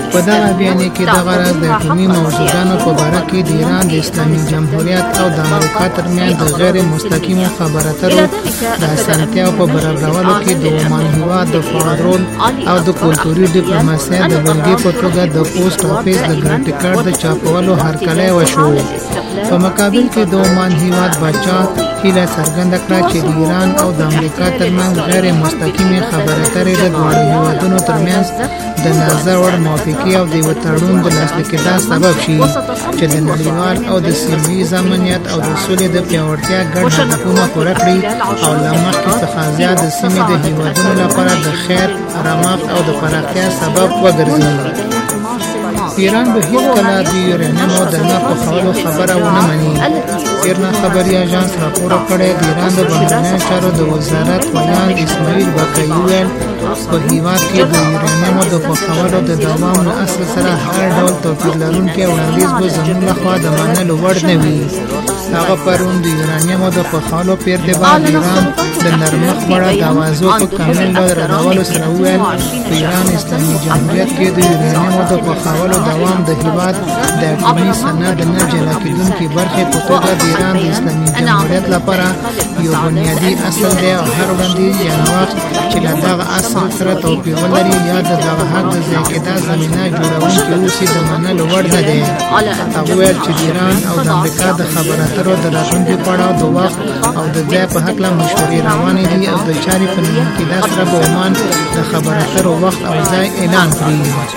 په دغه بیان کې دغه راز د اټومي موضوعاتو په باره کې د ایران د اسلامي جمهوریت او د امریکا ترمنځ د غیر مستقیمو خبرو اترو د اسانتیاو په برابرولو کې د عمان هیواد د فعال رول او د کلتوري ډیپلوماسۍ د بلګې په توګه د پوسټ افیس د ګران ټیکټ د چاپولو هرکلی وشو. په مقابل کې د عمان هیواد باچا هیله څرګنده کړه چې د ایران او د امریکا ترمنځ غیر مستقیمې خبرې اترې د دواړو هیوادونو ترمنځ د نظر وړ موافقې او د یو تړون د لاسلیک کېدو سبب شي چې د نړیوال او د سیمه ییز امنیت او د سولې د پیاوړتیا ګډ هدفونه پوره کړي او له مخکې څخه زیات د سیمې د هیوادونو لپاره د خیر، رمق او د پراختیا سبب وګرځي. ایران به هیڅکله د یورانیم د نه پخولو خبره ونه مني. ایرنا خبري اژانس راپور کړی د ایران د بهرنیو چارو د وزارت ویان اسماعیل بقایي ویل په هیواد کې د یورانیم د پخولو د دوام له اصل سره هر ډول توپیر لرونکی وړاندیز به زموږ لخوا د منلو وړ نه وي. هغه پرون د یورانیم د پخولو په ارتباط ایران د نرمښت وړ د اوازو په کامل ډول رغولو سره وویل په ایران اسلامي جمهوریت کې د یورانیم د پخولو دوام د هیواد د اټومي صنعت د نه جلا کېدونکې برخې په توګه د ایران د اسلامي جمهوریت لپاره یو بنیادي اصل دی او هر وړاندیز یا نوښت چې له دغه اصل سره توپیر ولري یا د دغه حق د ضایع کېدا زمینه جوړونکي اوسي د منلو وړ نه دی. هغه ویل چې د ایران او د امریکا د خبرو اترو د راتلونکي پړاو د وخت او د ځای په هکله مشورې روانې دي او د چارې په نیمه کېدا سره به عمان د خبرو اترو وخت او ځای اعلان کړي.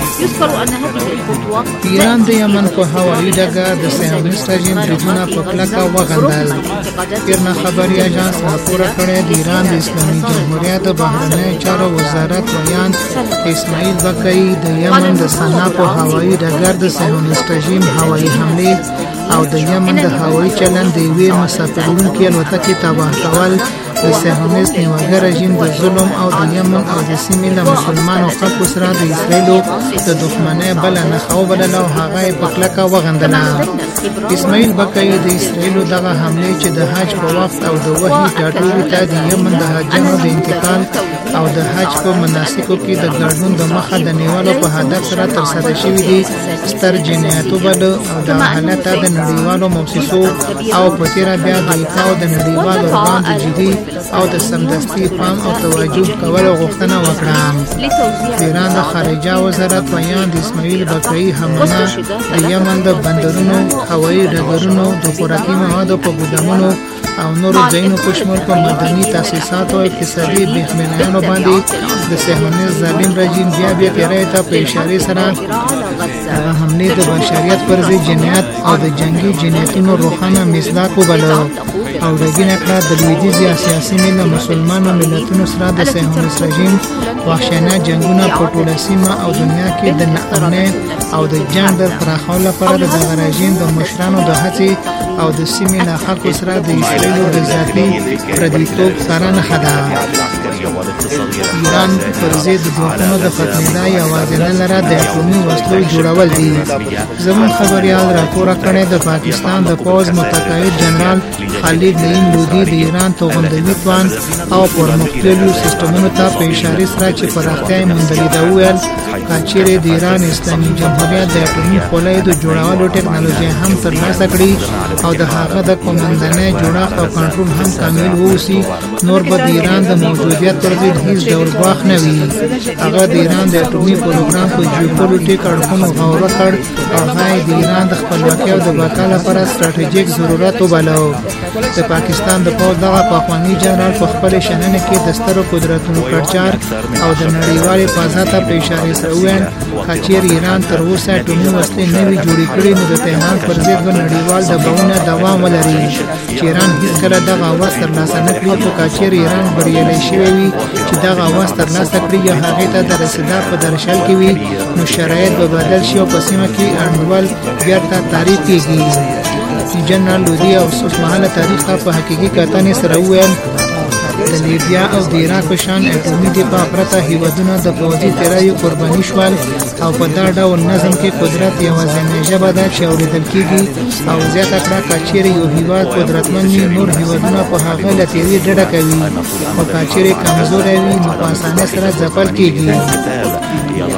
ایران د یمن په هوایي ډګر د صهیونیست رژیم بریدونه په کلکه وغندل. ایرنا خبري اژانس راپور کړی د ایران د اسلامي جمهوریت د بهرنیو چارو وزارت ویان اسماعیل بقایي د یمن د صنعا په هوایي ډګر د صهیونیست رژیم هوایي حملې او د یمن د هوایي چلند د یوې مسافرونکې الوتکې تباه کول د صهیونیست نیوګر رژیم د ظلم او د یمن او د سیمې له مسلمانو خلکو سره د اسرایلو د دښمنۍ بله نښه وبلله او هغه یې په کلکه وغندله. اسماعیل بقایي د اسرایلو دغه حملې چې د حج په وخت او د وحي ټاټوبي ته د یمن د حاجیانو د انتقال او د حج په مناسکو کې د ګډون د مخه د نیولو په هدف سره ترسره شوي دي ستر جنایت وبلل او د حالت د نړیوالو مؤسسو او په تیره بیا د ایکاو د نړیوالو ارګان د جدي او د سمدستي پام او توجه کولو غوښتنه وکړه. د ایران د خارجه وزارت ویان د اسماعیل بقایي حمله د یمن د بندرونو، هوایي ډګرونو، د خوراکي موادو په ګودامونو او نورو ځایونو په شمول په مدني تاسیساتو او اقتصادي بېخمینیانو باندې د صهیونیست ظالم رژیم بیا تیری ته په اشارې سره هغه حملې د بشریت پر ضد جنایت او د جنګي جنایتونو روښانه مصداق وبلل او ډاګینه کړه د لویدیځي اسیا سیمې له مسلمانو ملتونو سره د صهیونیست رژیم وحشیانه جنګونه په ټوله سیمه او دنیا کې د ناامنۍ او د جنګ د پراخولو لپاره د دغه رژیم د مشرانو د هڅې او د سیمې له خلکو سره د اسرایلو د ذاتي پردیتوب سره نښه ده. ایران پر ضد د ځواکونو د ختمېدا یوازینۍ لاره د اټومي وسلو جوړول دي. زموږ خبریال راپور کړی د پاکستان د پوځ متقاعد جنرال خالد نعیم لودي د ایران توغندوي توان او پرمختللو سیستمونو ته په اشارې سره چې پراختیا یې موندلې ده وویل کچېرې د ایران اسلامي جمهوریت د اټومي خولۍ د جوړولو ټکنالوژي هم ترلاسه کړي او د هغه د قومندانۍ جوړښت او کنټرول هم کامل واوسي نور به د ایران د موجودیت پر ضد هیڅ ډول ګواښ نه وي. هغه د ایران د اټومي پروګرام په جیوپولیټیک اړخونو غور وکړ او هغه د ایران د خپلواکۍ او د بقا لپاره ستراتیژیک ضرورت وباله. د پاکستان د پوځ دغه پخوانی جنرال په خپلې شننې کې د سترو قدرتونو کړچار او د نړیوالې فضا ته په اشارې سره وویل کچېرې ایران تر اوسه اټومي وسلې نه وي جوړې کړې نو د تهران پر ضد به نړیوال دباونه دوام ولري چې ایران هیڅکله دغه اواز ترلاسه نه کړي. خو کچېرې ایران بریالی شوی وي چې دغه اواز ترلاسه کړي یا هغې ته د رسېدا په درشل کې وي نو شرایط به بدل شي او په سیمه کې انډول بیرته تعریف کېږي. جنرال لودي او اوسمهاله تاریخ ته په حقیقي کتنې سره وویل د لیبیا او د عراق په شان اټومي دفاع پرته هیوادونه د پوځي تیریو قرباني شول او په دا ډول نظم کې قدرت یوازینۍ ژبه ده چې اورېدل کېږي او زیاته کړه کچېرې یو هیواد قدرتمند وي نور هیوادونه په هغه له تیري ډډه کوي او کچېرې کمزوری وي نو په اسانۍ سره ځپل کېږي.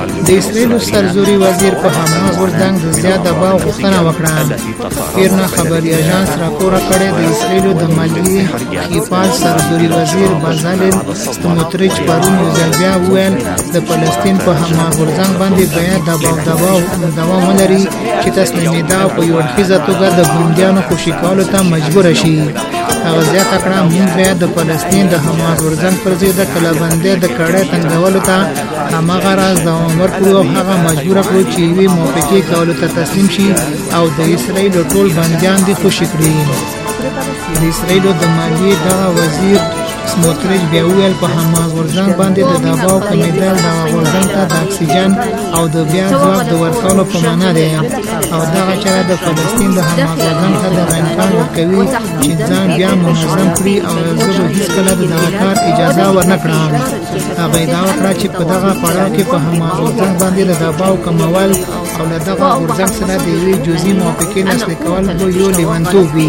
د اسرائیل سرزوري وزیر په حماس غورځنګ د زیات دباو غوښتنه وکړه. پیرنا خبري اژانس راپور کړی د اسرائیل د مالیې حفاظ سرزوري وزیر بازالیل سموتریچ پرون یو ځل بیا وویل د فلسطین په حماس غورځنګ باندې باید دوام ولري چې تسلیمېدا په یو اړخیزه توګه د بندیانو خوشي کولو ته مجبور شي. هغه زیاته کړه موږ باید د فلسطین د حماس غورځنګ پر ضد د کلهبندۍ د کړۍ تنګولو ته هماغه راز دوام ورکړو او هغه مجبور کړو چې یوې موافقې کولو ته تسلیم شي او د اسرائیل ټول بندیان دې خوشي کړي. د اسرائیل د مالیې دغه وزیر سموتریچ بیا وویل په حماس غورځنګ باندې د دباو کمیدل دغه غورځنګ ته د اکسیجن او د بیا ځواب د ورکولو په معنا دی او دغه چاره د فلسطین د حماس غورځنګ ته د امکان ورکوي چې ځان بیا منظم کړي او زه به هیڅکله د دغه کار اجازه ورنه کړم. هغه ادعا وکړه چې په دغه پړاو کې په حماس غورځنګ باندې د دباو کمول او له دغه غورځنګ سره د یوې جزئي موافقې لاسلیک کول به یو لیونتوب وي.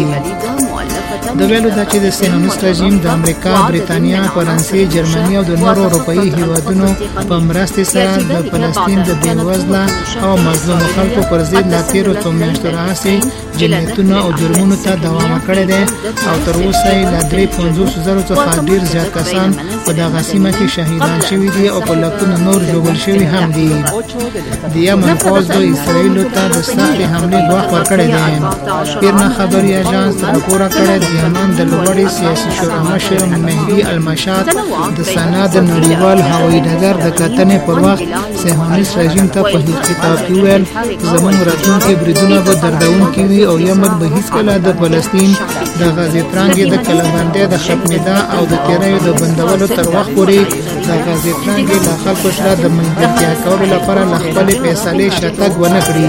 د ویلو دا چې د صهیونیست رژیم د امریکا، بریتانیا، فرانسې، جرمني او د نورو اروپایي هیوادونو په مرستې سره د فلسطین د بېوزله او مظلومو خلکو پر ضد لا تېرو څو میاشتو راهیسې جنایتونو او جرمونو ته دوام کړی دی او تر اوسه یې له 350,000 څخه ډېر زیات کسان په دغه سیمه کې شهیدان شوي دي او په لکونو نور ژوبل شوي هم دي. د یمن پوځ د اسرائیلو ته د سختې حملې ګواښ ورکړی دی. پیرنا خبري اژانس راپور کړی د یمن د لوړې سیاسي شورا مشر مهدي المشاد د سنا د نړیوال هوایي ډګر د کتنې پر وخت صهیونیست رژیم ته په خطاب کې وویل زموږ راتلونکي بریدونه به دردونکي وي او یمن به هیڅکله د فلسطین د غزې ترانګې د کلهبندۍ د ختمېدا او د تیریو د بندولو تر وخت پورې د غزې ترانګې له خلکو سره د ملګرتیا کولو لپاره له خپلې فیصلې شاتګ ونه کړي.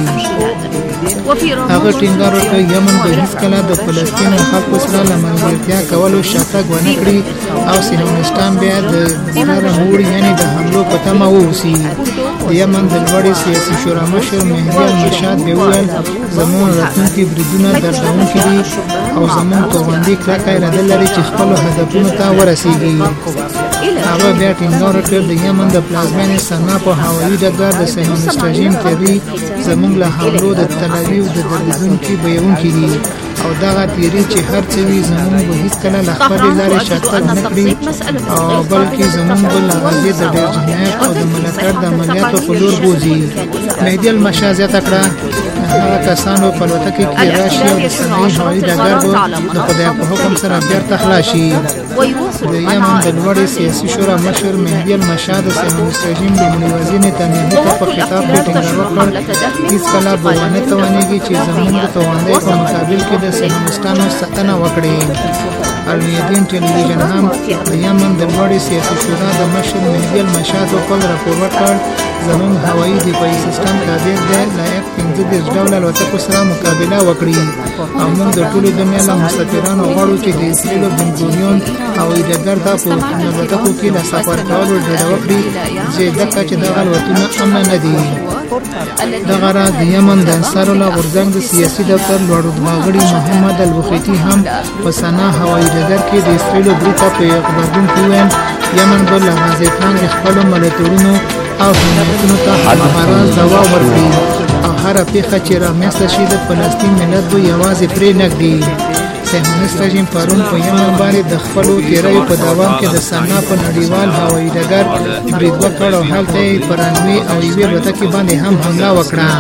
هغه ټینګار وکړ یمن به هیڅکله د فلسطین خلکو سره له ملګرتیا کولو شاتګ ونه کړي او صهیونیستان بیا د زړه موړ یعنې د حملو په تمه واوسي. د یمن د لوړې سیاسي شورا مشر مهدي المشاد بیا وویل زموږ راتلونکي بریدونه دردونکي دي او زموږ توغندي کلکه اراده لري چې خپلو هدفونو ته ورسیږي. هغه بیا ټینګار وکړ د یمن د پلازمینې سنا په هوایي ډګر د صهیونیست رژیم تیری زموږ له حملو د تل اویو د دردونکي بیونکي دي او دغه تیری چې هر څه وي زموږ به هیڅکله له خپلې لارې شاتګ نه کړي او بلکې زموږ به له غزې د ډېر جنایت او د ملاتړ د عملیاتو په لور بوځي. مهدي المشاد زیاته کړه هغه کسانو په الوتکې کې راشي او د صنعايي هوایي ډګر به د خدای په حکم سره بیرته خلاص شي. د یمن د لوړې سیاسي شورا مشر مهدي المشاد د صهیونیست رژیم لومړي وزیر نتنیاهو ته په خطاب کې ټینګار وکړ هیڅکله به ونه توانېږي چې زموږ د توانایۍ په مقابل کې د صهیونیستانو ساتنه وکړي. المیادین ټلویزیون هم د یمن د لوړې سیاسي شورا د مشر مهدي المشاد خپل راپور ورکړ زموږ هوایي دفاعي سیستم قادر دی له F-15 ډوله الوتکو سره مقابله وکړي او موږ د ټولې دنیا له مسافرانو غواړو چې د اسرائیل بن ګوریون هوایي ډګر ته په الوتکو کې له سفر کولو ډډه وکړي چې ځکه چې دغه الوتنه امن نه دي. دغه راز د یمن د انصارالله غورځنګ د سیاسي دفتر لوړرتبه غړي محمد البخیتي هم په سنا هوایي ډګر کې د اسرائیل برید ته په غبرګون کې وویل یمن به له غزې ترانګې خپلو ملتړونو او حمایتونو ته هماراز ځواب ورکړي او هره پیښه چې رامنځته شي د فلسطین ملت به یوازې پرې نه ږدي. صهیونیست رژیم پرون په یمن باندې د خپلو تیریو په دوام کې د سنا په نړیوال هوایي ډګر برید وکړ او هلته یې په رنوي او یوې الوتکې باندې هم حمله وکړه.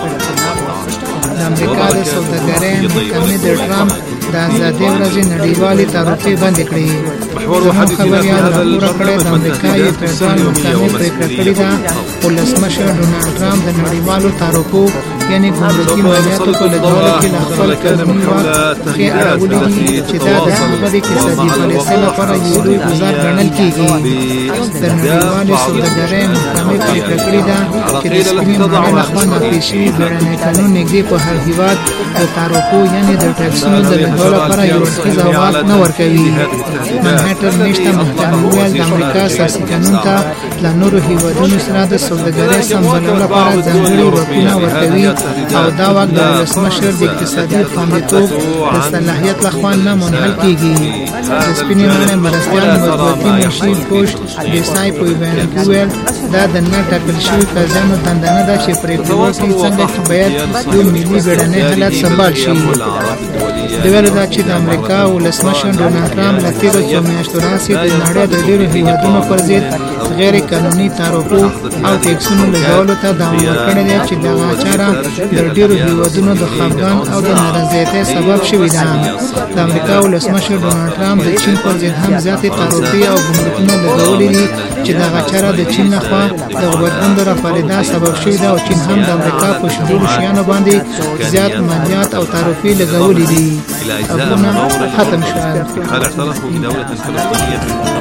د امریکا د سوداګرۍ محکمې د ټرمپ د ازادۍ ورځې نړیوالې تعرفې بندې کړې. زموږ خبریال راپور کړی د امریکا یې فدرال محکمې پرېکړه کړې ده ولسمشر ډونالډ ټرمپ د نړیوالو تعرفو یعنې ګمرکي مالیاتو په لګولو کې له خپل قانوني واک ښې اړولې دي چې دا د هغه د اقتصادي پالیسۍ لپاره یو لوی ګزار ګڼل کېږي. د نړیوالې سوداګرۍ محکمې پرېکړه کړې ده چې د سپینې ماڼۍ لخوا نافذ شوي بیړنی قانون نږدې په هر هېواد د تعرفو یعنې د ټکسونو د لګولو لپاره یو اړخیز واک نه ورکوي. منهټن نشته محکمې وویل د امریکا اساسي قانون ته له نورو هېوادونو سره د سوداګرۍ سمبالولو لپاره ځانګړي واکونه ورکوي او دا واک د ولسمشر د اقتصادي خوندیتوب د صلاحیت لخوا نه منحل کیږي. د سپینې ماڼۍ مرستیال مطبوعاتي منشي پوش ډیسای په بیان کې ویل دا د نه ټاکل شوي قاضیانو دنده نه ده چې پرېکړې وکړي څنګه چې باید یو ملي بیړنی حالت سمبال شي. د ویلو دا چې د امریکا ولسمشر ډونالډ ټرمپ له تېرو څو میاشتو راهیسې د نړۍ د ډېرو هېوادونو پر ضد غیر قانوني تعرفو او ټیکسونو لګولو ته دوام ورکړی دی چې دغه چاره د ډېرو هېوادونو د خفګان او د نارضایتۍ سبب شوې ده. د امریکا ولسمشر ډونالډ ټرمپ د چین پر ضد هم زیاتې تعرفې او ګمرکونه لګولي دي چې دغه چاره د چین لخوا د غبرګون د راپارېدا سبب شوې ده او چین هم د امریکا په شهورو شیانو باندې زیات مالیات او تعرفې لګولي دي. أبونا ختم شوال حال اعترفوا بدولة فلسطينية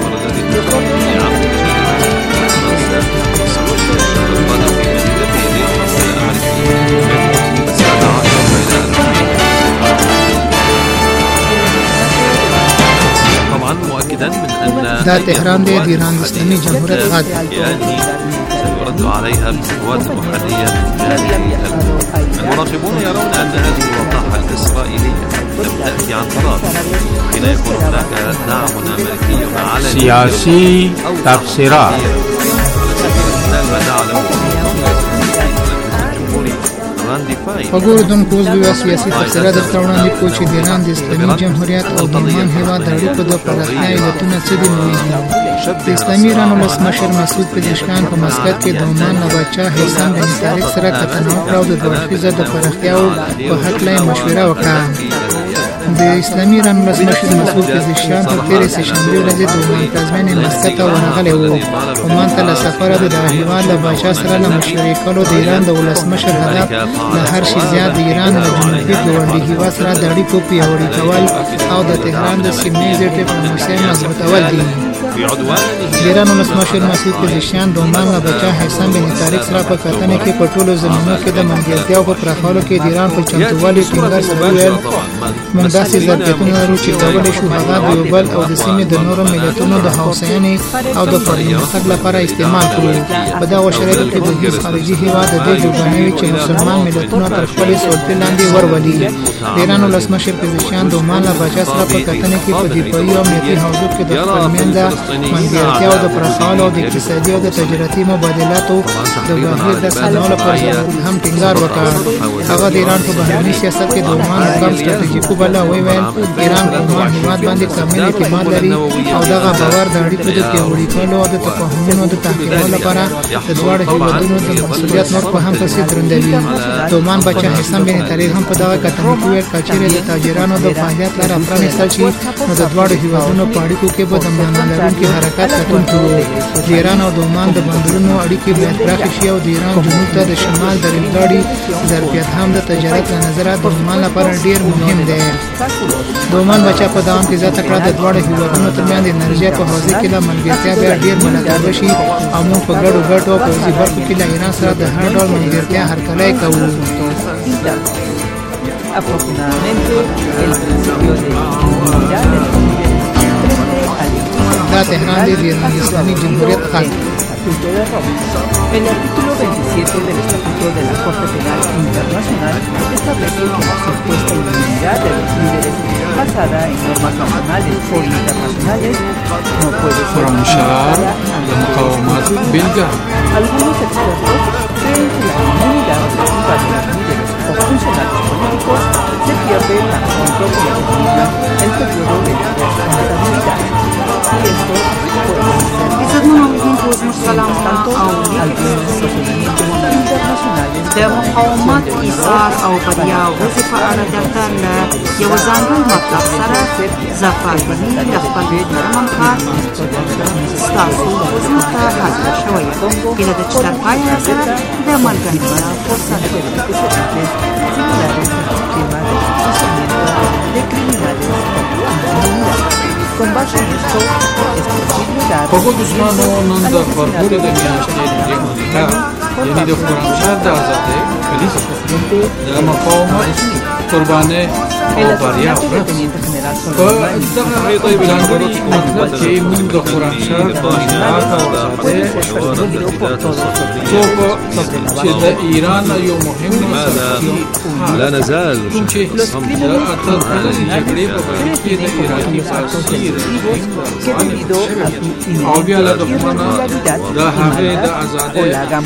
طبعا مؤكدا من أن دا تهران دي إيران الإسلامي جمهورية غد سيرد عليها بالقوات المحلية المراقبون يرون أن هذه الوقائع الإسرائيلية لم تأتي عن فراغ حين يكون هناك دعم أمريكي علني سياسي تفسيرات وګوردونکو د سیاسي تفسیرات درته وړاندې کوو چې د ایران د اسلامي جمهوریت او د عمان هېواد د اړیکو د پراختیا علتونه څه دي د اسلامي ایران ولسمشر مسعود پزشکیان په مسقط کې د عمان له پاچا حسام بن طارق سره کتنه وکړه او د دوه اړخیزه د پراختیاو په هکله یې مشوره وکړه. د اسلامي ایران ولسمشر مسعود پزشکیان تر تېرې سهشنبې ورځې د عمان پلازمینې مسقط ته ورغلی و. عمان ته له سفره د دغه هېواد له پاچا سره له مشورې کولو د ایران د ولسمشر هدف له هر شي زیات د ایران له جنوبي ګاونډي هېواد سره د اړیکو پیاوړي کول او د تهران د سیمه ییزې ډیپلوماسۍ مضبوطول دي. د ایران ولسمشر مسعود پزشکیان د عمان له پاچا حسام بن طارق سره په کتنه کې په ټولو زمینو کې د ملګرتیا په پراخولو کې د ایران په چمتووالي ټینګار سره وویل موږ داسې ظرفیتونه لرو چې کولی شو هغه د یو بل او د سیمې د نورو ملتونو د هوساینې او د پرمختګ لپاره استعمال کړو. په دغو شرایطو کې د هیڅ خارجي هېواد د دې جوګه نه وي چې مسلمان ملتونه تر خپلې سلطې لاندې ورولي. د ایران ولسمشر پزشکیان د عمان له پاچا سره په کتنه کې په دفاعي او امنیتي حوزو کې د خپل منځه ملګرتیا او د پراخولو او د اقتصادي او د تجارتي مبادلاتو د بهیر د سمولو پر ضرورت هم ټینګار وکړ. هغه د ایران په بهرني سیاست کې د عمان مقام ستراتیژیکو بله وویل ایران په عمان هېواد باندې کامل اعتماد لري او دغه باور د اړیکو د پیاوړي کولو او د تفاهمونو د تحقیقولو لپاره د دواړو هېوادونو د مسؤلیت نور په هم پسې دروندوي. د عمان پاچا حسام بن طارق هم په دغه کتنه کې وویل که چېرې د تاجرانو د فعالیت لاره پرانیستل شي نو د دواړو هېوادونو په اړیکو کې به د معنا لرونکي حرکت کتونکي وو. د ایران او د عمان د بندرونو اړیکې باید پراخې شي او د ایران جنوب ته د شمال د ریل ګاډي ظرفیت هم د تجارت له نظره د عمان لپاره ډېر مهم دی. د عمان پاچا په دوام کې زیاته کړه د دواړو هېوادونو ترمنځ د انرژۍ په حوزه کې له ملګرتیا بیا ډېر ملاتړ وشي او موږ په ګډو ګټو او پوځي برخو کې له ایران سره د هر ډول ملګرتیا هرکلی کوو. دا تهران دی د ایران اسلامي جمهوریت غږ. El artículo 27 del Estatuto de la Corte Penal Internacional establece que la supuesta inmunidad de los líderes basada en normas nacionales o internacionales no puede ser aplicada a los Algunos expertos creen que la inmunidad relativa de los líderes o funcionarios políticos se pierde tan pronto como termina el periodo de responsabilidad. Y esto puede ser algunos procedimientos internacionales د مقاومت ایثار او بریا ورځې په اړه درته له یوه ځانګړي مطلب سره ظفر غني له خپل محترم همکار ستاسو حضور ته حاضره شوی یم. هیله ده چې تر پای سره د ملګرتیا فرصت Pocos Guzmano non da farbure de Ministerio de Humanidad, یعنی د خرمشهر د آزادۍ کلیسا د مقاومت قرباني او بریا ورځ general فالدغه طيب ځانګړي مطلب چې موږ د خرمشهر په مینات او آزادۍ چې د ایران یو مهم لا نزال او بیا له دښمنه د هغې د آزادۍ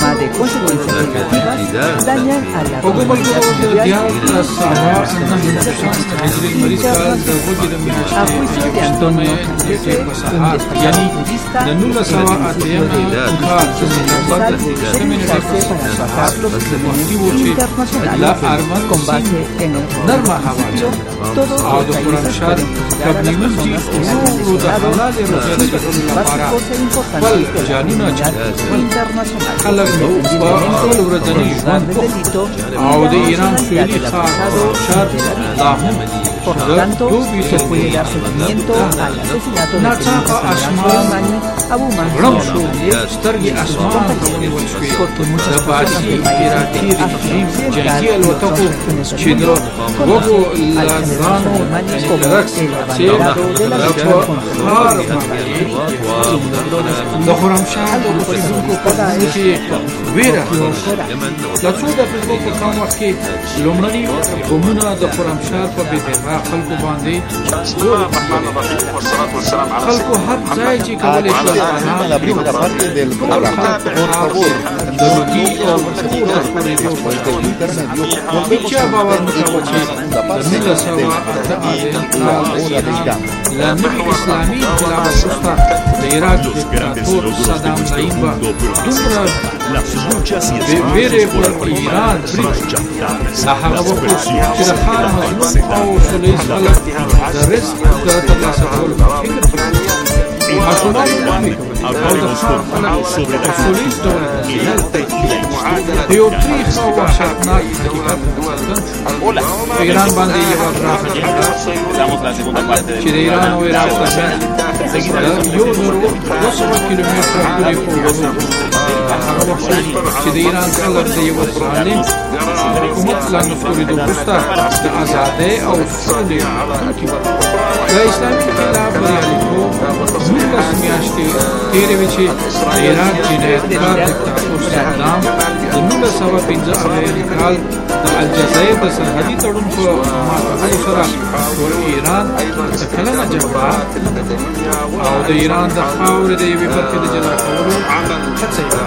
حکومت دیارلس سوه هجري لمریز کال د وږي د میاشتې شپږمې نېټې په سهار یعنې د 1908 کال د سپتمبر د شپږمې نېټې په سهار وختي و چې له ارمن نرمه هوا او د خرمشهر کبنیونکي ورو د حلالې روزۍ د ګټلو لپاره خپل جانونه خلک په خپل ورځني ژوند او د ایران سویلي ښار خرمشهر لا هم Por lo tanto, se puede dar seguimiento al asesinato del periodista alemán Abu Mansur سترګې اسمان ته ونیول شوې د باسي ایراتي رژیم جنګي الوتکو چې د وګو لازانو درکس څېر په ښار باندې د خرمشهر د اوسېدونکو په زړه کې ویره د څو دقیقو په کم وخت کې لومړني بمونه د خرمشهر په بېدفاع خلکو باندې خلکو هر ځای چې کولی شول parte del programa, por favor, la نوي اسلامي انقلاب وروسته د عراق دیکتاتور صدام حسین به دومره ویرې پر ایران برید هغه وکړ چې د ښار مظلوم او سوله ییز خلک د رزق د ترلاسه کولو فکر ماشومان ومني او د ښار خلک په سوله ییز ډول د یو تریخ او وحشتناک حقیقت په ایران باندې یوه پراخه جګړه چې د ایران او عراق ترمنځ 1200 کیلومتره پورې اوږدو هغه وخت چې د ایران خلک د یوه ظالم حکومت لاندې سپورېدو وروسته د ازادۍ او سولې غوښتونکي وو د اسلامي انقلاب بریالیتوب 19 میاشتې تېرې وې چې د عراق جنایتکار دیکتاتور صدام د 1985 کال د الجزایر د سرحدي تړون په ماتولو سره ټول ایران د کلنه جګړه او د ایران د خاورې د یوې برخې د جلا کولو هڅه یې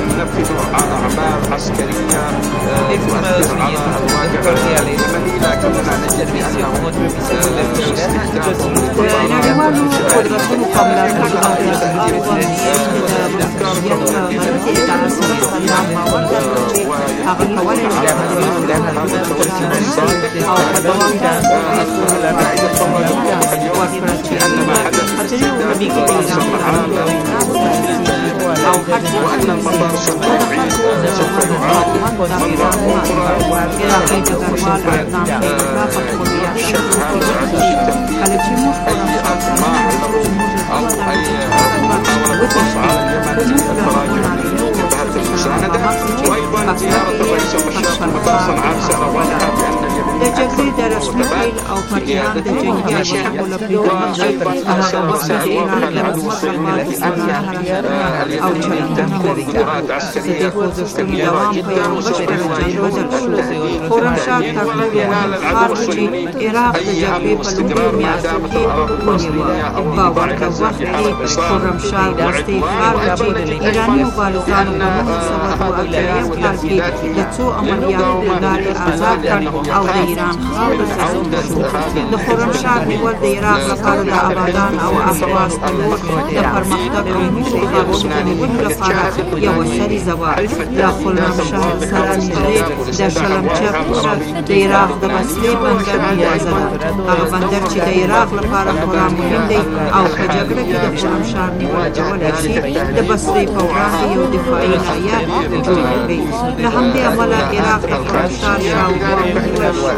د جګړې د رسمي پیل او فاتحان د جنګي الوتکو له بریدونو هغه وخت د ایران د حکومت لپاره او چلندونه ولیدل چې د خوځښتونو دوام په یو بشپړ ډول بدل شو. خرمشهر تر ټولو مهم ښار و چې عراق د جګړې په لومړیو میاشتو کې ونیوه. په ورته وخت کې خرمشهر وروستی ښار و چې ایراني مبارزانو په 1982 کال کې د څو عملیاتو له لارې آزاد کړ او د ایران خاوره ته ستون شو. د خرمشهر نیول د عراق لپاره د ابادان او اهواز په لور د پرمختګ کوونکو ښارونو د نیولو لپاره یوه سریزه وه. د خرمشهر سره نږدې د شلمچه کوڅه د عراق د بصرې بندر اندازه ده. هغه بندر چې د عراق لپاره خورا مهم دی او په جګړه کې د خرمشهر نیول کولی شي د بصرې په وړاندې یو دفاعي ناحیه جوړه کړي. له همدې امله عراق د خرمشهر شاوخوا ونیول شو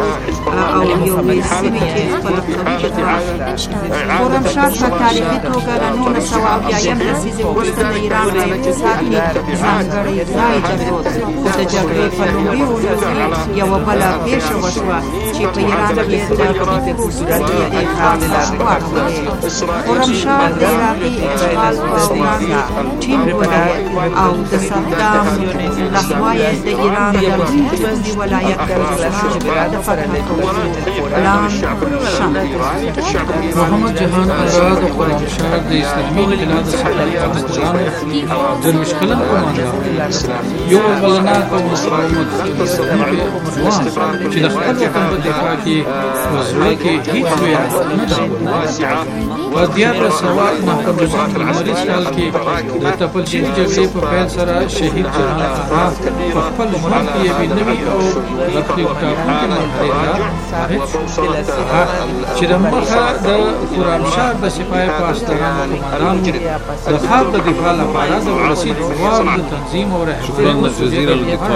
او یوې سیمې چې خپله قوي دفاع خرمشاه په تاریخي توګه له 1980 لسیزې وروسته د ایران په اقتصاد کې ځانګړی ځای درلود. خو د جګړې په لومړي ورځو کې یوه بله پېښه وشوه چې په ایران کې د برید صورتي اغراق واړولې. خرمشاه د عراقي اشغال په دوران ټینګ ودرېد او د صدام لخوا یې د ایران د جنوبي ولایت د فتح کولو پلان شامل. محمد جهان آزاد او خرمشاه د اسلامي انقلاب سرکارانو د مشکلن قوماندان یو بلناک او مقاومت ځوان چې د خپل وطن په دفاع کې په زړه کې هیڅ ویره نه درلوده. په 1959 لمریز کال کې د تپل شوي جګړې په پیل سره شهید جهان آغا په خپل ژوند کې یوې نوې او برخلیکونکې مرحلې ته چې د مخه د خرمشاه د سپاه پاسدارانو قوماندانو د خاک د دفاع لپاره د ولسي ځواک د تنظیم او رهبرۍ مسؤلیت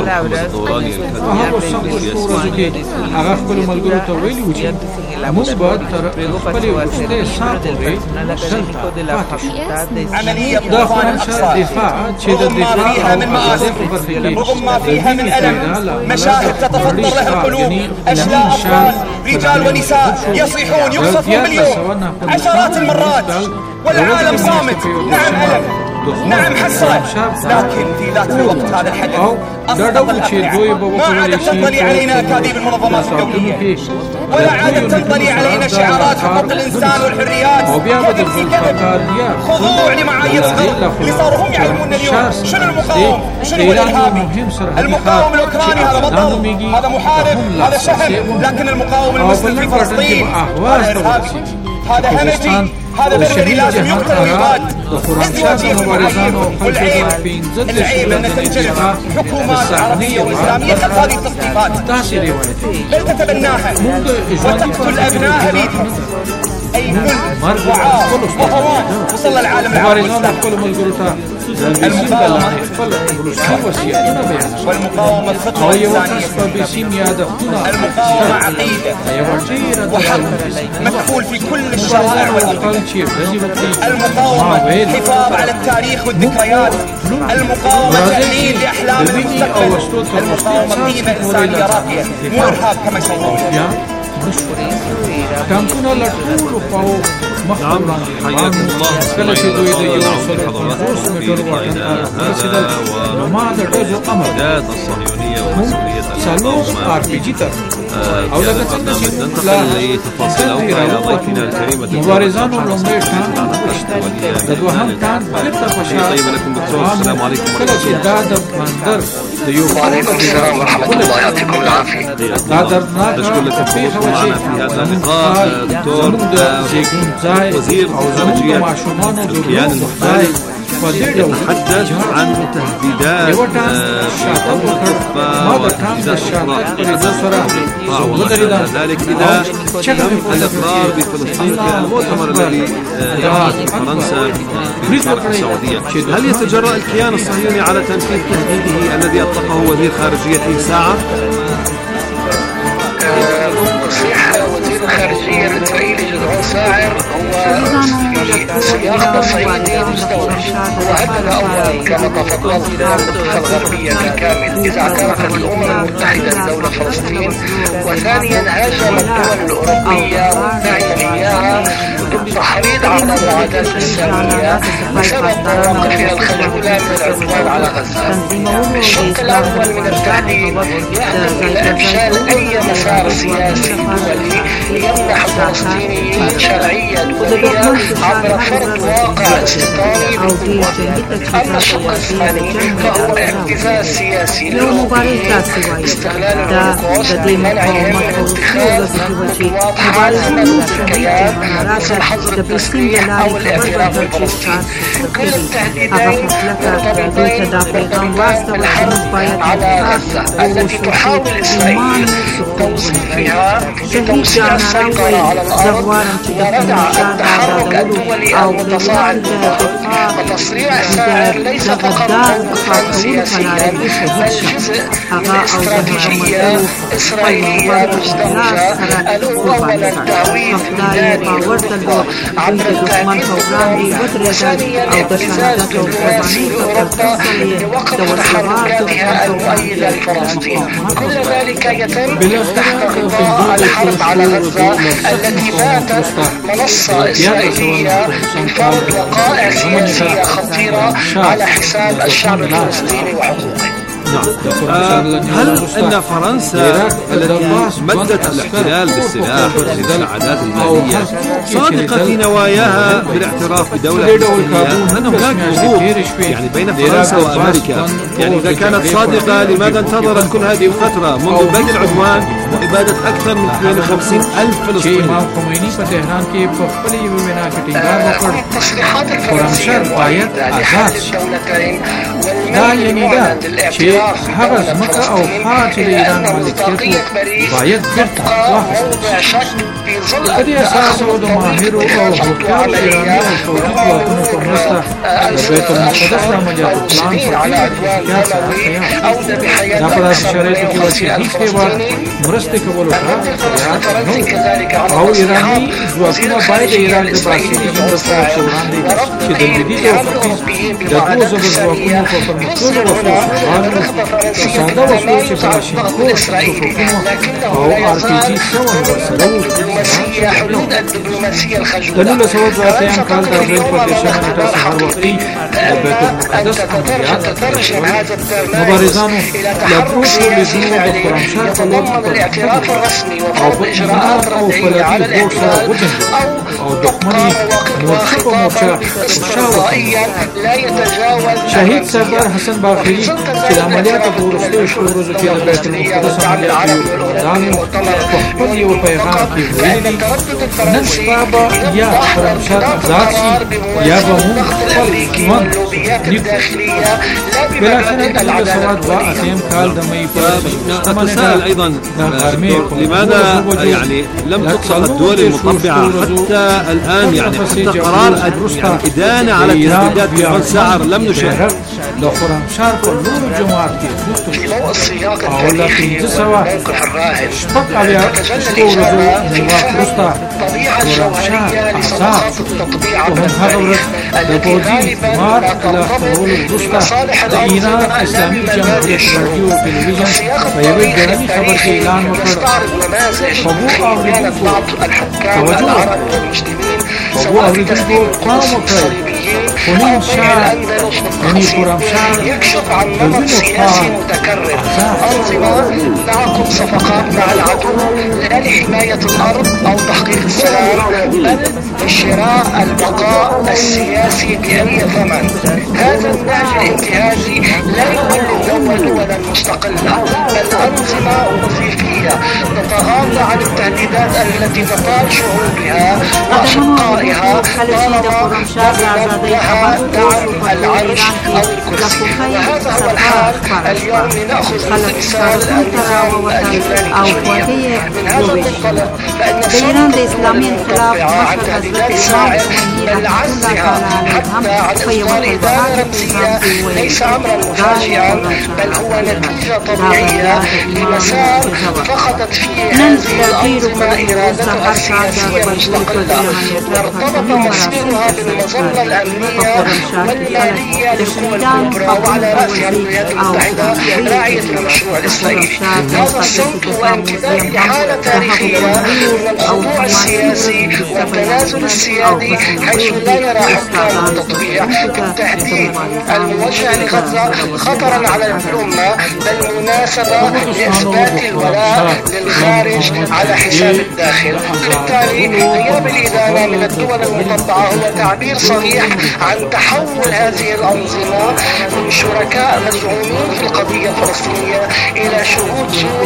په هغو سختو ورځو کې هغه خپلو ملګرو ته ویلي وو چې موږ به تر خپلې وروستۍ ساه پورې دلته پاتې شو. دا خرمشاه دفاع چې د دفاع او اهدافو په برخه کې رغم ما فيها من ألم مشاهد تتفطر لها القلوب أشلاء أطفال رجال ونساء يصيحون يقصفون باليوم عشرات المرات والعالم صامت. نعم ألم، نعم حسرة، لكن في ذات الوقت هذا الحدث أصدق الأحداث. ما عادت تنطلي علينا أكاذيب المنظمات الدولية ولا عادت تنطلي علينا شعارات حقوق الإنسان والحريات. كذب في كذب، خضوع لمعايير غلط اللي صاروا هم يعلمون اليوم شنو المقاوم شنو هو الإرهابي. المقاوم الأوكراني هذا بطل، هذا محارب، هذا شهم، لكن المقاوم المسلم في فلسطين هذا إرهابي، هذا همجي، هذا بربري لازم يقتل ويباد. ازدواجية في المعايير والعيب العيب أن تنجح حكومات عربية وإسلامية خلف هذه التصنيفات بل تتبناها وتقتل أبناء بيتها. أي كل وعار وهوان وصل العالم العربي والمقاومة الخطوة الإنسانية، المقاومة عقيدة وحق مكفول في كل الشوارع والأرض، المقاومة حفاظ على التاريخ والذكريات، المقاومة تأمين لأحلام المستقبل، المقاومة قيمة إنسانية راقية مو إرهاب كما يصورون. كانكونا لطول فهو نعم حياكم الله مستمعينا الإمداد الصهيونية ومسؤولية القوم أو لا ننتقل لتفاصيل أوضاع إلى ضيفنا الكريم مبارزان لومړی ټان د دوهم ټان بیرته په شا طيب لكم دكتور السلام عليكم کله چې دا د بندر د یو وعليكم السلام ورحمة الله يعطيكم العافية. دا دردناک پیښه وه چې في هذا اللقاء دكتور وزير الخارجية الكيان المحتل يتحدث عن تهديدات ذلك إذا تم الإقرار بفلسطين كالمؤتمر الذي فرنسا بمشاركة السعودية. هل يتجرأ الكيان الصهيوني على تنفيذ تهديده الذي أطلقه وزير خارجيته ساعة؟ تصريح وزير الخارجية الإسرائيلي جدعون ساعر هو في سياق تصعيدي مستورد. هو هدد أولا كما تفضلت المنطقة الغربية بالكامل إذا اعترفت الأمم المتحدة بدولة فلسطين، وثانيا هاجم الدول الأوروبية والداعية إياها بالتحريض على المعاداة السامية بسبب مواقفها الخجولة من العدوان على غزة. الشق الأول من التهديد يهدف إلى إفشال أي مسار سياسي دولي يمنح الفلسطينيين شرعية دولية عبر فرض واقع استيطاني بالقوة. أما الشق الثاني فهو اعتزاز سياسي للأوروبيين، استغلال الهولوكوست لمنعهم من اتخاذ خطوات حاسمة ضد الكيان حظر التسليح أو الاعتراف بالفلسطين. كل التهديدين مرتبطتان بالحرب على غزة التي تحاول إسرائيل توظيفها لتوسيع السيطرة على الأرض وردع التحرك الدولي المتصاعد وتصريع السائر ليس فقط موقفا سياسيا بل جزء من استراتيجية إسرائيلية مزدوجة أولا تعويض ميداني عبر التهديد الإيراني وثانيا الابتزاز دبلوماسي أوروبا لوقف تحركاتها المؤيدة لفلسطين. كل ذلك يتم تحت غطاء الحرب على غزة التي باتت منصة إسرائيلية من فرض وقائع سياسية خطيرة على حساب الشعب الفلسطيني وحقوقه. هل أن فرنسا التي مدت الاحتلال بالسلاح والمساعدات المالية صادقة في نواياها بالاعتراف بدولة فلسطينية؟ أن هناك وضوح يعني بين فرنسا وأمريكا، يعني إذا كانت صادقة لماذا انتظرت كل هذه الفترة منذ بدء العدوان وإبادة أكثر من 52,000 فلسطيني؟ التصريحات الفرنسية المؤيدة لحل الدولتين والمنع هغه ځمکه او خاور چې د ایران مالکیت باید بیرته واخیستل شي. په دې اساس د ماهرو او هوښیارو ایراني او فوجي ځواکونو په مرسته د بیت المقدس د عملیاتو پلان په احتیاط سره تیار دا په داسې شرایطو کې وه چې هیڅ هېواد مرستې کولو ته او ایراني ځواکونه باید د ایران د باسي رژیم د فوج په وړاندې چې د لویدیځ او ختیځ د دوو ژبو ځواکونو په پرمختللو وسلو ساده وسلو چې کلاشینکوف او RPG 7 ورسره د 1982 کال د اپریل په 10 نیټه سهار وختي د بیت المقدس عملیات مبارزانو له بروشو لیدونو د خرمشهر په لور او په اجراءات او فلادي بورډ سره وجنګېدل او دښمن مورچه په مورچه شهید سردار حسن باقري چې د عملیاتو په وروستیو شپو ورځو کې د بیت المقدس عملیاتو قوماندانو په خپل یو پیغام کې ویلي نن شپه به یا خرمشهر آزاد شي یا به موږ خپل ژوند بالاخره د 1982 کال د مئی په نتساءل أيضا لماذا يعني لم تقصى الدول المطبعة حتى الآن، يعني حتى قرار الإدانة على التهديدات في فرنسا لم نشاهد. د خرمشهر په نورو جماعت کې في ضوء السياق او التاريخي موقف الراهن تتجلى الطبيعة الجوهرية لصفقات التطبيع الدولية التي غالبا ما تنضبط بمصالح الأنظمة التي السياق التاريخي يستعرض نماذج كانت بعض الحكام العرب والمسلمين سواء في تسليم القدس للصليبيين أو في الأندلس والقصيم يكشف عن نمط سياسي متكرر، أنظمة تعقد صفقات مع العدو لا لحماية الأرض أو تحقيق السلام بل لشراء البقاء السياسي بأي ثمن. هذا النهج الانتهازي لا يولد دولا مستقلة بل أنظمة وظيفية تتغاضى عن التهديدات التي تطال شعوبها وأشقائها طالما ضمنت لها دعم العرش أو الكرسي. وهذا هو الحال اليوم لنأخذ مثال النظام اليوناني من هذا المنطلق فإن السلطة المطبعة عن تهديدات الساعر بل عزها حتى عن إصدار إدانة رمزية ليس أمرا مفاجئا بل هو نتيجة طبيعية لمسار فقدت فيه هذه الأنظمة إرادتها السياسية المستقلة وارتبط مصيرها بالمظلة الأمنية والمالية للقوى الكبرى وعلى رأسها الولايات المتحدة راعية المشروع الإسرائيلي. هذا الصمت وامتداد لحالة تاريخية من الخضوع السياسي والتنازل السيادي حيث لا يرى حكام التطبيع التهديد الموجه لغزة خطرا على الأمة بل مناسبة لإثبات الولاء للخارج على حساب الداخل. بالتالي غياب الإدانة من الدول المطبعة هو تعبير صريح عن تحول هذه الأنظمة من شركاء مزعومين في القضية الفلسطينية إلى شهود سوء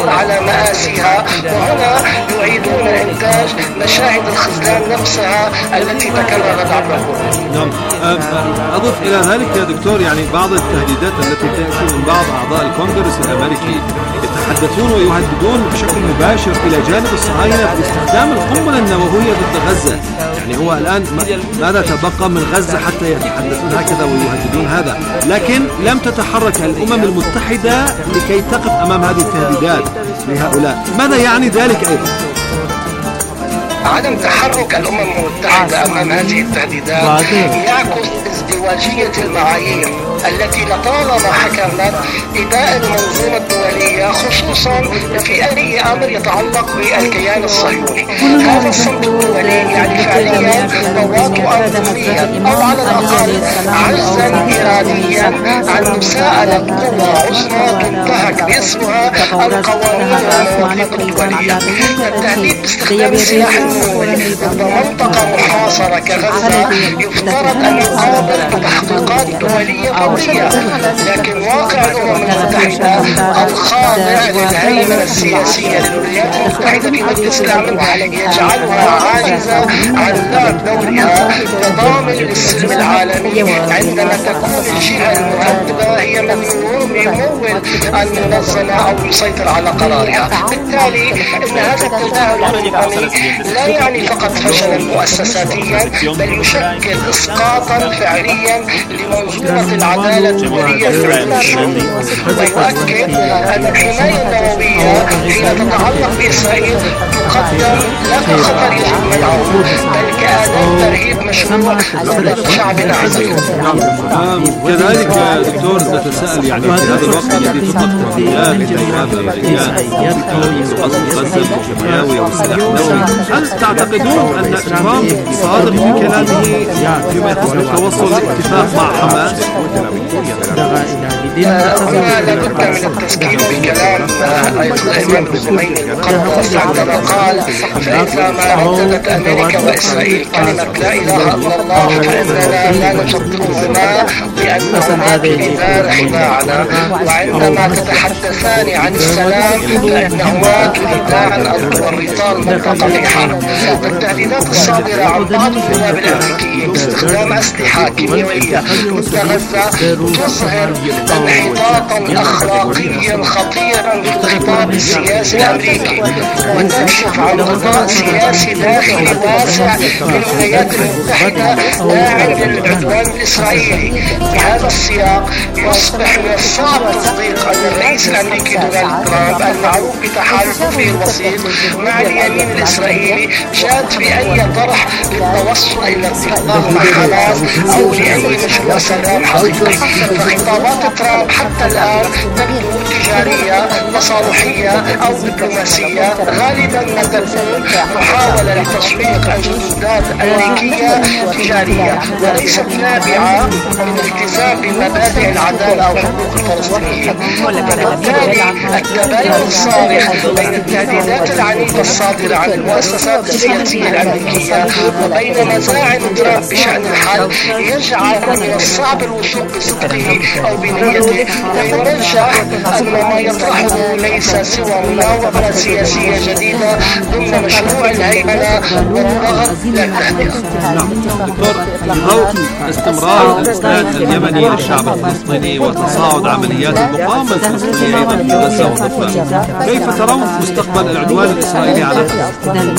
الحفاظ على مآسيها، وهنا يعيدون إنتاج مشاهد الخذلان نفسها التي تكررت عبر القرون. نعم. أضف إلى ذلك يا دكتور يعني بعض التهديدات التي تأتي من بعض أعضاء الكونغرس الأمريكي يتحدثون ويهددون بشكل مباشر إلى جانب الصهاينة باستخدام القنبلة النووية ضد غزة. يعني هو الآن ماذا تبقى من غزة حتى يتحدثون هكذا ويهددون هذا؟ لكن لم تتحرك الأمم المتحدة لكي تقف أمام هذه التهديدات لهؤلاء. ماذا يعني ذلك أيضا؟ عدم تحرك الأمم المتحدة أمام هذه التهديدات يعكس ازدواجية المعايير التي لطالما حكمت إداء المنظومة الدولية، خصوصا في أي أمر يتعلق بالكيان الصهيوني. هذا الصمت الدولي يعني فعليا تواطؤا ضمنيا أو على الأقل عجزا إراديا عن مساءلة قوى عظمى تنتهك باسمها القوانين والمواثيق الدولية. التهديد باستخدام السلاح النووي ضد منطقة محاصرة كغزة يفترض أن يقابل بتحقيقات دولية قوية، لكن واقع الأمم المتحدة الخاضع للهيمنة السياسية للولايات المتحدة في مجلس الأمن يجعلها عاجزة عن لعب دورها كضامن للسلم العالمي عندما تكون الجهة المهددة هي من يمول المنظمة أو يسيطر على قرارها. بالتالي إن هذا التداول الأممي لا يعني فقط فشلا مؤسساتيا، بل يشكل إسقاطا فعليا لمنظومة العدالة الدولية في العالم، ويؤكد أن الحماية النووية حين تتعلق بإسرائيل تقدم لا كخطر يجب منعه، بل كأداة ترهيب مشروع ضد الشعب العزيز. كذلك دكتور نتساءل يعني في هذا الوقت الذي تطلق تهديدات غزة بالكيماوي والسلاح النووي، هل تعتقدون أن ترامب صادق في كلامه فيما يخص التوصل لاتفاق مع حماس؟ هنا لابد من التذكير بكلام الإمام الخميني المقدس عندما قال: فإذا ما رددت أمريكا وإسرائيل كلمة لا إله إلا الله فإننا لا نصدقهما لأنهما تريدان خداعنا، وعندما تتحدثان عن السلام فإنهما تريدان أن تورطا المنطقة في حرب. التهديدات الصادرة عن بعض النواب الأمريكيين باستخدام أسلحة كيميائية ضد غزة تظهر انحطاطا أخلاقيا خطيرا في الخطاب السياسي الأمريكي، وتكشف عن غطاء سياسي داخلي واسع في الولايات المتحدة داعٍ للعدوان الإسرائيلي. في هذا السياق يصبح من الصعب تصديق أن الرئيس الأمريكي دونالد ترامب المعروف بتحالفه الوسيط مع اليمين الإسرائيلي جاد في أي طرح للتوصل إلى اتفاق مع حماس أو لأي مشروع سلام حقيقي. فخطابات ترامب حتى الآن تبدو تجارية تصالحية أو دبلوماسية، غالبا ما تكون محاولة لتسويق أجندات أمريكية تجارية وليست نابعة من الالتزام بمبادئ العدالة أو حقوق الفلسطينيين. وبالتالي التباين الصارخ بين التهديدات العنيفة الصادرة عن المؤسسات السياسية الأمريكية وبين مزاعم ترامب بشأن الحل يجعل من الصعب الوثوق بصدقه أو بنيته، ويرجح أن ما يطرحه ليس سوى مناورة سياسية جديدة ضمن مشروع الهيمنة والضغط للتهدئة. دكتور، ضوء استمرار الإسناد اليمني للشعب الفلسطيني وتصاعد عمليات المقاومة الفلسطينية أيضا في غزة والضفة، كيف ترون مستقبل العدوان الإسرائيلي على غزة؟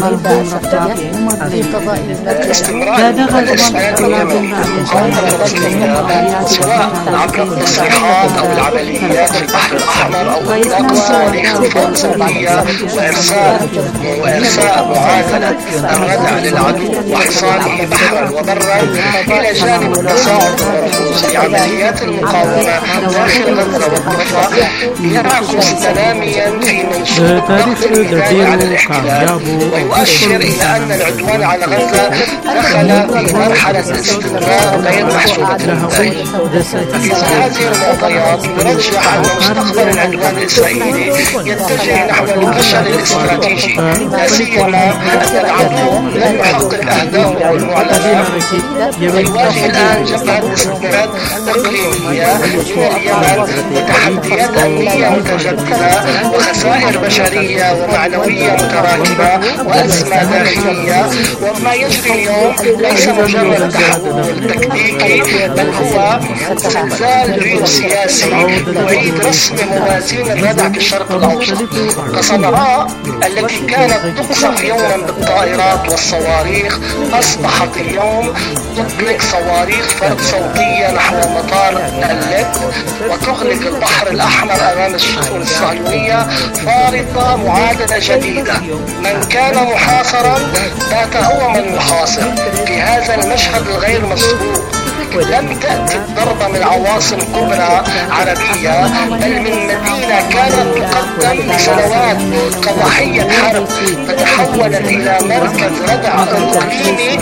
استمرار الإسناد اليمني للمقاومة الفلسطينية سواء عبر التصريحات أو العمليات في البحر الأحمر أو إطلاق الصواريخ فوق سوريا وإرساء معادلة الردع للعدو وحصانه بحرا وبرا، إلى جانب التصاعد والنفوذ في عمليات المقاومة داخل غزة والضفة، يعكس تناميا في منسوب ضغط الميدان على الاحتلال، ويؤشر إلى أن العدوان على غزة دخل في مرحلة استمرار غير محسوبة النتائج. إذا هذه المعطيات برجح أن مستقبل العدوان الإسرائيلي يتجه نحو الفشل الاستراتيجي، لا سيما أن العدو لم يحقق أهدافه المعلنة ويواجه الآن جبهة استثمارات إقليمية من اليمن وتحديات أمنية متجددة وخسائر بشرية ومعنوية متراكمة وأزمة داخلية. وما يجري اليوم ليس مجرد تحول تكتيكي، بل هو زلزال جيوسياسي يعيد رسم موازين الردع في الشرق الأوسط. فصنعاء التي كانت تقصف يوما بالطائرات والصواريخ أصبحت اليوم تطلق صواريخ فرد صوتية نحو مطار أليب وتغلق البحر الأحمر أمام السفن الصهيونية، فارضة معادلة جديدة. من كان محاصرا بات هو من يحاصر في هذا المشهد الغير مسبوق. لم تأتي الضربة من عواصم كبرى عربية، بل من مدينة كانت تقدم لسنوات كضحية حرب فتحولت إلى مركز ردع إقليمي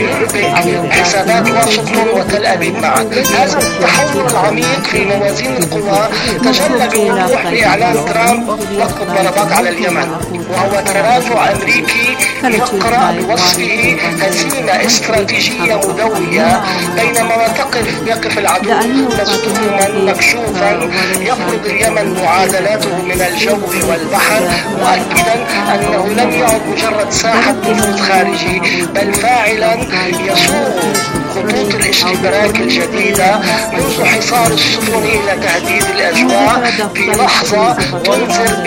يربك حسابات واشنطن وتل أبيب معا. هذا التحول العميق في موازين القوى تجلى بوضوح لإعلان ترامب وقت الضربات على اليمن، وهو تراجع أمريكي يقرأ بوصفه هزيمة استراتيجية مدوية، بينما يقف العدو مصدوما مكشوفا يفرض اليمن معادلاته من الجو والبحر، مؤكدا أنه لم يعد مجرد ساحة نفوذ خارجي، بل فاعلا يسوق خطوط الاشتباك الجديدة منذ حصار السفن إلى تهديد الأجواء في لحظة تنذر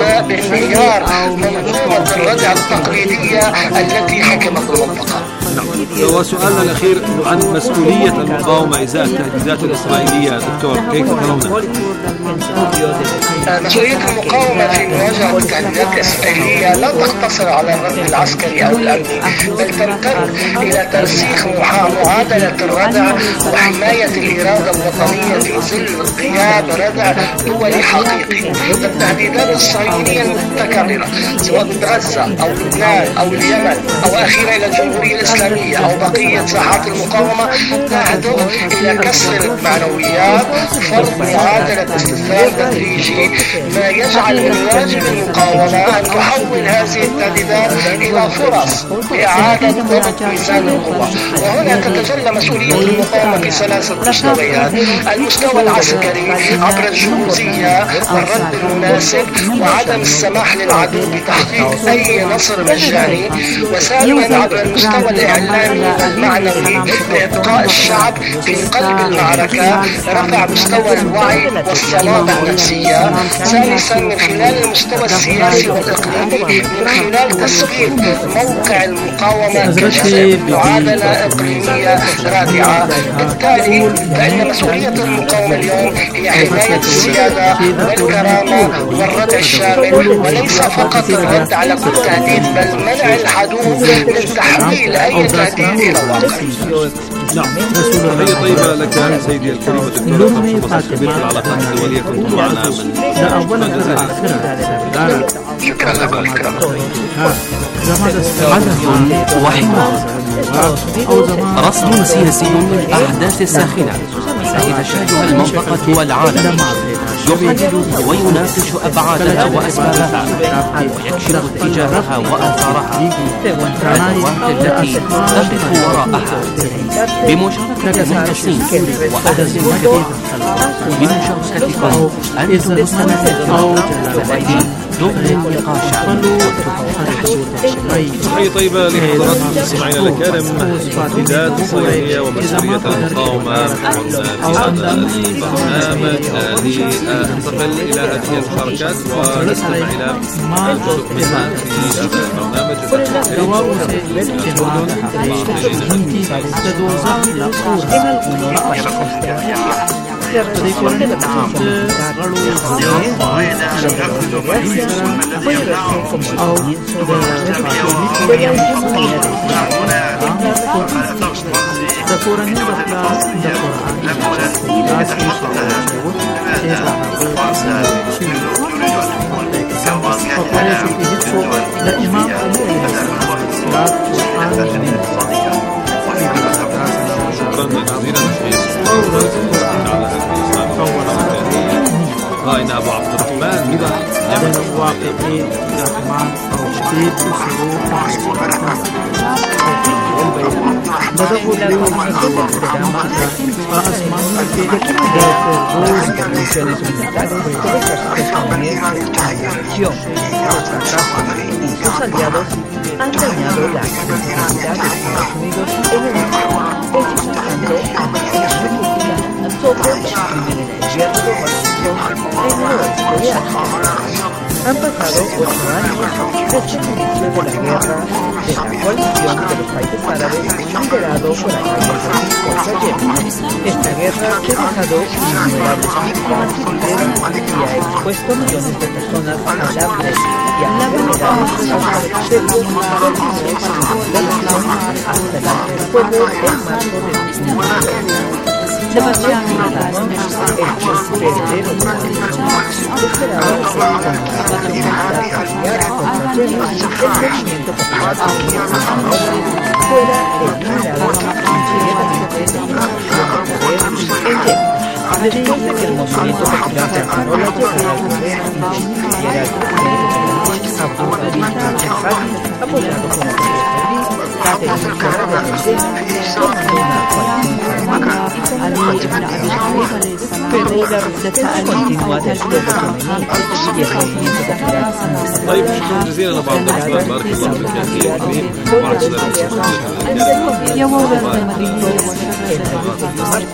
بانهيار منظومة الردع التقليدية التي حكمت المنطقة. وسؤالنا الأخير عن مسؤولية المقاومة إزاء التهديدات الإسرائيلية. دكتور، كيف ترون؟ مسؤولية المقاومة في مواجهة التهديدات الإسرائيلية لا تقتصر على الرد العسكري أو الأمني، بل تمتد إلى ترسيخ معادلة الردع وحماية الإرادة الوطنية في ظل غياب ردع دولي حقيقي. التهديدات الصهيونية المتكررة سواء غزة أو لبنان أو اليمن أو أخيرا إلى الجمهورية الإسلامية أو بقية ساحات المقاومة تهدف إلى كسر المعنويات، فرض معادلة استسلام تدريجي، ما يجعل من واجب المقاومة أن تحول هذه التهديدات إلى فرص لإعادة ضبط ميزان القوى. وهنا تتجلى مسؤولية المقاومة في ثلاثة مستويات: المستوى العسكري عبر الجهوزية والرد المناسب وعدم السماح للعدو بتحقيق أي نصر مجاني، وثانيا عبر المستوى الإعلامي والمعنوي لإبقاء الشعب في قلب المعركة، رفع مستوى الوعي والصلابة النفسية، ثالثا من خلال المستوى السياسي والإقليمي من خلال تثبيت موقع المقاومة كجزء من معادلة إقليمية رادعة. بالتالي فإن مسؤولية المقاومة اليوم هي حماية السيادة والكرامة والردع الشامل، وليس فقط الرد على كل تهديد، بل منع العدو من تحويل أي تهديد إلى واقع. نعم. تحية طيبة لك سيدي الكريم الدكتور خبير في العلاقات الدولية، كنت معنا من شكرا لكم الكرام. حدث وحوار، رصد سياسي للأحداث الساخنة التي تشهدها المنطقة والعالم، يحدد ويناقش أبعادها وأسبابها ويكشف اتجاهها وآثارها والأدوات التي تقف وراءها، بمشاركة المهندسين وأهل الخبرة. بمشاركتكم أنتم المستمعين دخل النقاشات. تحية طيبة لحضراتكم مستمعينا الكرام. التهديدات الصهيونية ومسؤولية المقاومة في هذا البرنامج. لننتقل إلى هذه المشاركات ونستمع إلى جزء منها في هذا شكرا جزيلا. واقعي رحمان او شديد وصروف Bajo la organización del programa de dos convenciones militares del ejército estadounidense en la región, los fracasos y sus aliados han dañado la credibilidad de Estados Unidos en el mundo, explicando sobre el crimen del gobierno de Washington en el oeste de Asia. Han pasado 8 años desde el inicio de la guerra de la coalición de los países árabes liderado por Arabia contra Yemen. Esta guerra que ha dejado innumerables víctimas civiles y ha expuesto a millones de personas a hambre y a enfermedades desde la hasta el año del pueblo en marzo de 2019. Sebastián Miradás, el príncipe heredero de la región, esperaba que con la guerra contra Yemen, el movimiento popular fuera eliminado inmediatamente de la poder en Yemen. Después de que el movimiento popular preparó la llegada al poder y decidiera el presidente Abu Dhabi al-Hadi, apoyado por la Saudí, la defensora de la pero la resistencia continua del pueblo yemení y el movimiento popular طيب شكرا جزيلا لبعض الأخوان بارك الله فيك يا أخي الكريم وعلى سلامة يا مولى المدينة بارك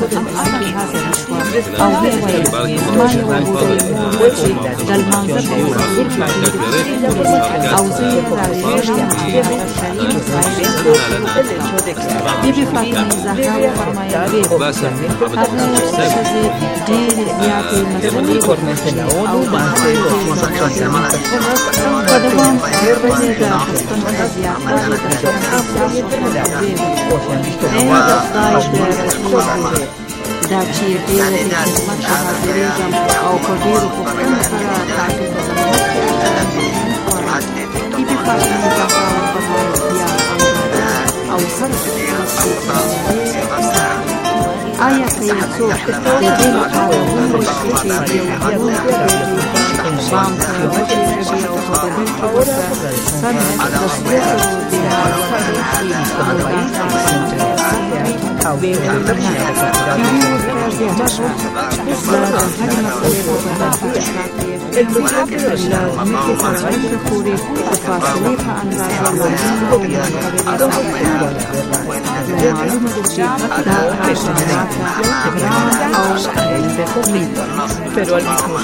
Según informes de la ONU, más de 230.000 personas han muerto y enfermedades o se han visto داچی دیره خدمت حاضریدم او کبیر گفتن فرا ای بفرمایید او سر آیا که یسوع de din قانون رشدی بام el presidente de la pero al mismo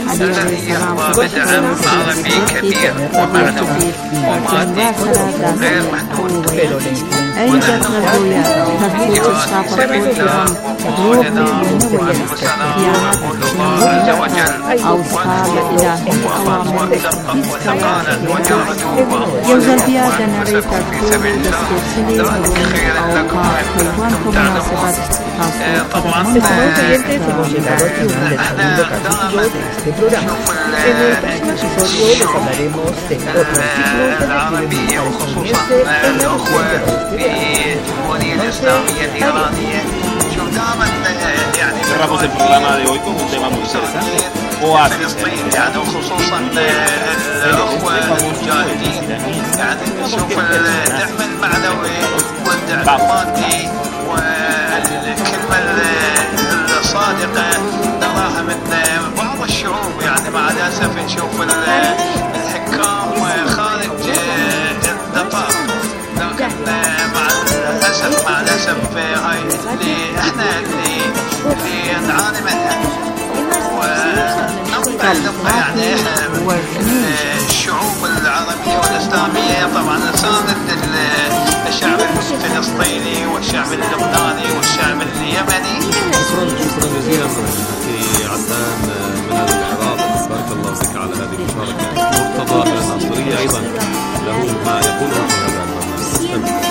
الذي يقوى بدعم عربي كبير ومعنوي ومادي غير محدود ونحن في سبيل الله ومولنا الله عز وجل العربية وخصوصا الأخوة في الجمهورية الإسلامية الإيرانية. شوف دائما يعني cerramos el programa de hoy con un tema muy interesante. فلسطين يعني وخصوصا الأخوة المجاهدين يعني نشوف الدعم المعنوي والدعم المادي والكلمة الصادقة نراها من بعض الشعوب. يعني مع الأسف نشوف الحكام خارج النطاق، لكن مع الأسف هاي اللي احنا اللي نعاني منها ونبقى يعني الشعوب العربية والإسلامية طبعا ساندت الشعب الفلسطيني والشعب اللبناني والشعب اليمني. شكرا جزيلا أخي عدنان من العراق، بارك الله فيك على هذه المشاركة. مرتضى الناصرية أيضا له ما يقوله في هذا البرنامج.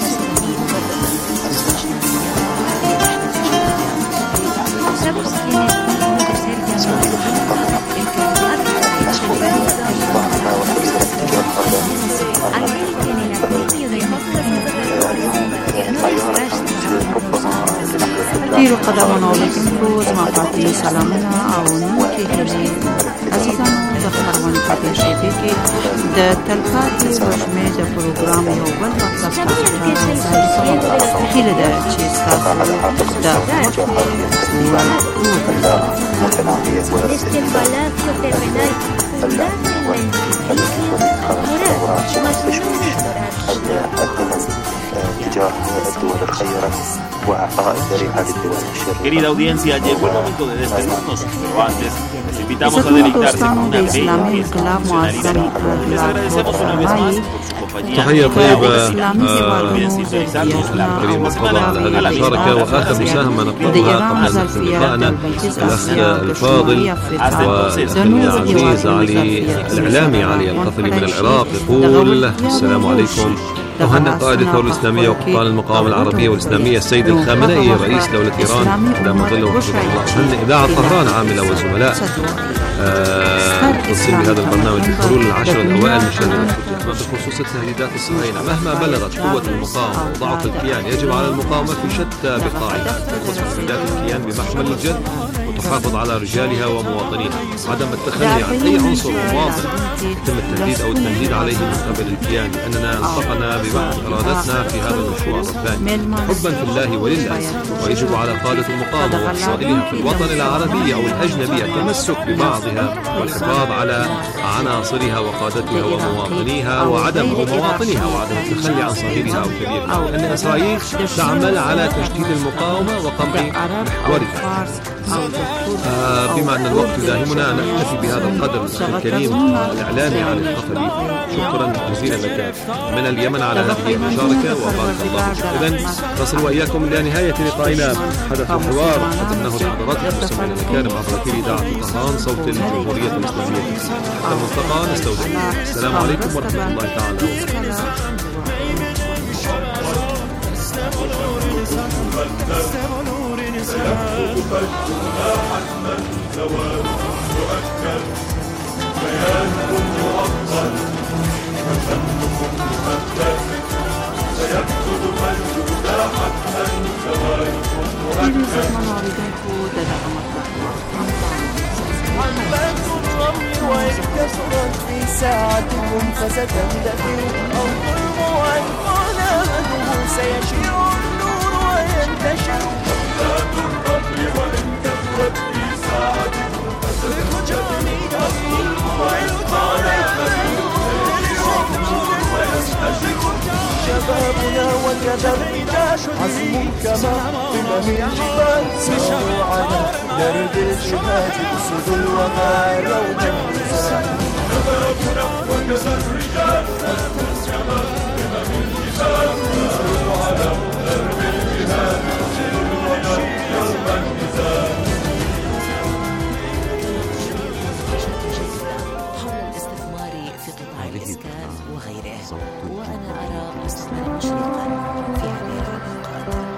تیر قدمانو لکنفروز مقاطی سلامنا او نوکی هلی عزیزانو د خبرونه پاتې شوی کې د تلپاتې وشمه د پروګرام یو بل وخت تاسو ته هیله ده چې تاسو د تجاه الدول الخيرة وأعطاء الذريعة للدول الشريرة. Querida audiencia, llegó el momento de despedirnos, pero antes les invitamos a deleitarse con una bella excepcionalidad. Les agradecemos una vez más por su compañía. تحية طيبة كريم مرتضى على هذه المشاركة. وآخر مساهمة نقرأها قبل أن نختم لقاءنا الأخ الفاضل والأخ العزيز علي الإعلامي علي القفلي من العراق يقول: السلام عليكم. أهنئ قائد الثورة الإسلامية وقبطان المقاومة العربية والإسلامية السيد الخامنئي رئيس دولة إيران دام ظله وحفظه الله. أهنئ إذاعة طهران عاملة والزملاء تصل بهذا البرنامج بحلول العشر الأوائل من شهر بخصوص التهديدات الصهاينة. مهما بلغت قوة المقاومة وضعف الكيان يجب على المقاومة في شتى بقاعها تأخذ تهديدات الكيان بمحمل الجد وتحافظ على رجالها ومواطنيها، عدم التخلي عن أي عنصر ومواطن يتم التهديد أو التمديد عليه من قبل الكيان، لأننا انطقنا ببعض إرادتنا في هذا المشوار الثاني حبا في الله ولله. ويجب على قادة المقاومة وفصائلها في الوطن العربي أو الأجنبي التمسك ببعضها والحفاظ على عناصرها وقادتها ومواطنيها وعدم التخلي عن صغيرها أو كبيرها، لأن إسرائيل تعمل على تشتيت المقاومة وقمع محورها. بما أن الوقت يداهمنا نكتفي بهذا القدر الكريم الإعلامي عن القفلي. شكرا جزيلا لك من اليمن على هذه المشاركة وبارك الله فيك. إذن نصل وإياكم إلى نهاية لقائنا. حدث الحوار قدمناه لحضراتكم مستمعينا الكرام عبر وكيل إذاعة طهران صوت الجمهورية الإسلامية. حتى الملتقى نستودعكم. السلام عليكم ورحمة الله تعالى حبات الرمل وإن كثرت في ساعتكم فستندثر الظلم وإن قال أمده سيشيع النور وينتشر. حبات الرمل وإن كثرت في ساعتكم فستندثر الظلم وإن قال شبابنا وكذا الرجال عزم كما قمم الجبال ساروا على درب الجهاد أسد الوغى روض النزاع نبرتنا وكسى الرجال والتسكب بمن الجبال ننزل على درب الجهاد نشيل الوغى يوم النزاع حول الاستثمار في قطاع الإسكان وغيره، وأنا أرى مستقبلا مشرقا في هذه العلاقات.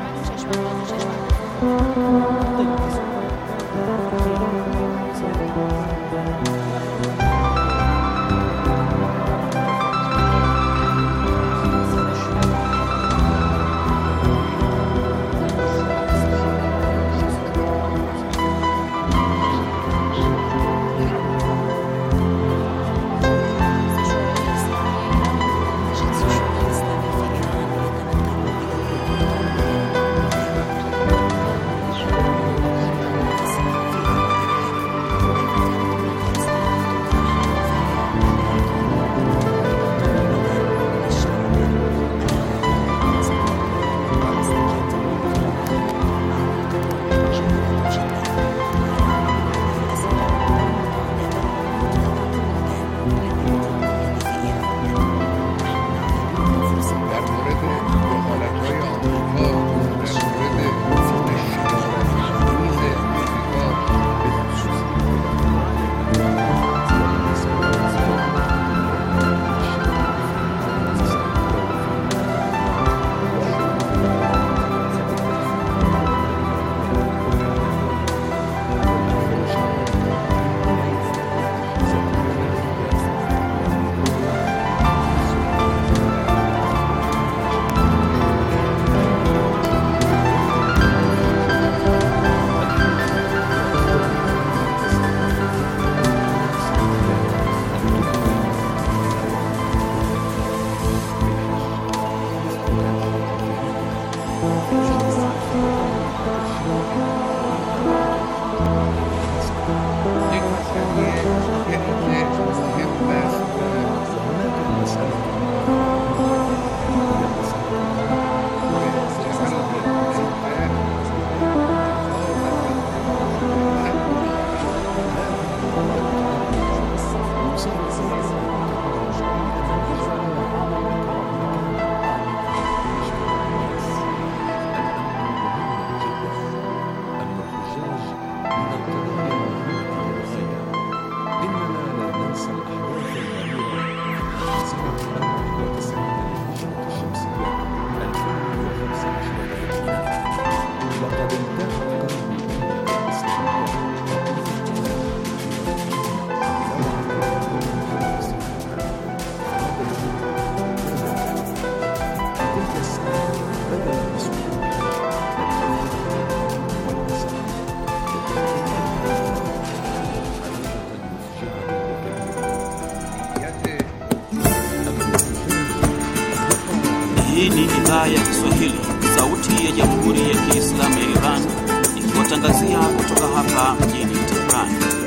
Hii ni idhaa ya Kiswahili, sauti ya Jamhuri ya Kiislamu ya Iran, ikiwatangazia kutoka hapa mjini Tehran.